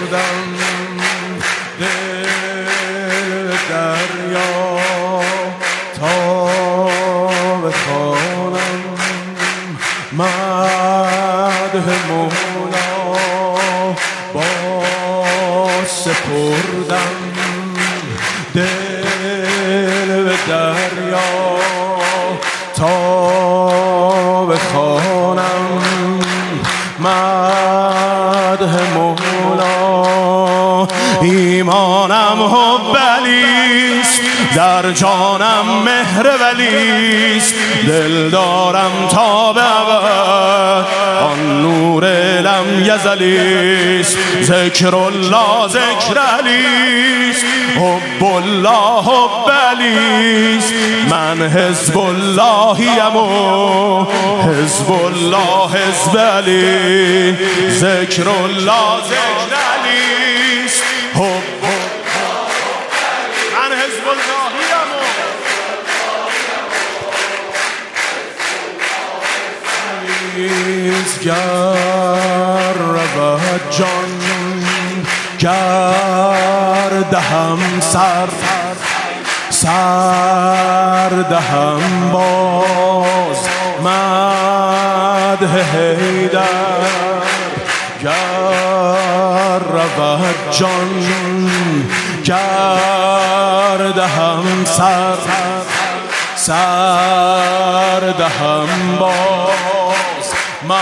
سپردم دل دریا تا بخوانم مدح مولا با سپردم دل به دریا تا بخوانم مدح مولا. ایمانم حب علیست در جانم مهر ولیست دل دارم تا به ابد آن نور لم یزلیست ذکر الله ذکر علیست حب الله حب علیست من حزب اللهیم و حزب الله حزب علی ذکر الله ذکر علیست حب من حزب اللهیم و گر رود جان گر دهم سر دهم باز مدح حیدر گر رود جان گر دهم سر دهم باز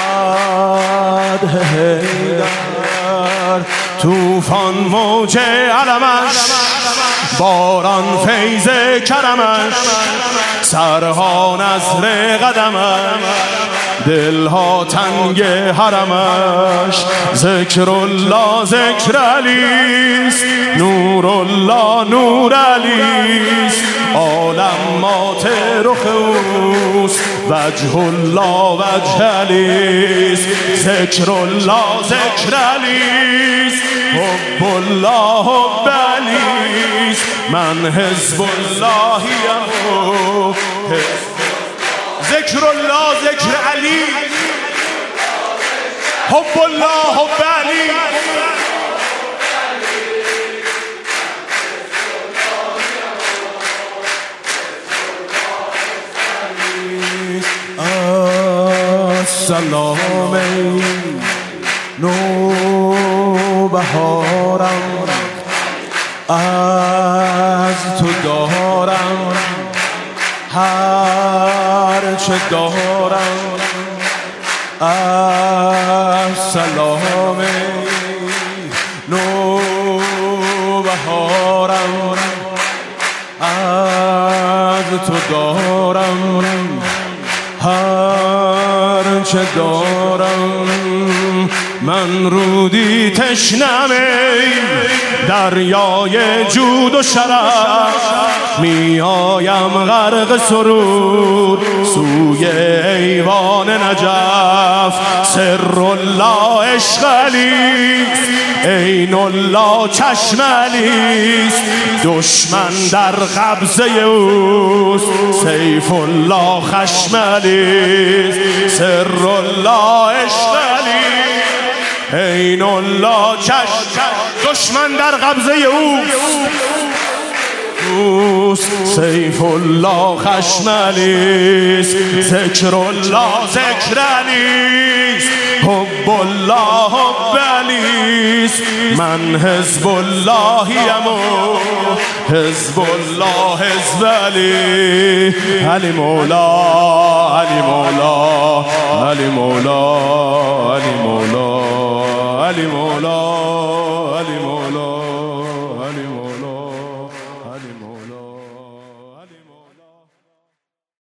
مدح حیدر. طوفان موج علمش باران فیض کرمش سرها نذر قدمش دلها تنگ حرمش ذکر الله ذکر علیست نور الله نور علیست عالم مات رخ اوست وجه الله وجه علیست ذکر الله ذکر علیست حب الله حب علیست من حزب اللهیم ذکر الله ذکر علی حب الله حب علی السلام نو بهارم از تو دارم هر چه دارم السلام نو بهارم از تو دارم هر چه دارم. من رودی تشنمه دریای جود و شرف می آیم غرق سرور سوی ایوان نجف سر الله عشق علیست عین الله چشم علیست دشمن در قبضه اوست سیف الله خشم علیست سر الله عشق علیست عین الله چشم دشمن در قبضه اوست سیف الله خشم علیست ذکر الله ذکر علیست حب الله حب علیست من حزب اللهیم و حزب الله حزب علی علی مولا علی مولا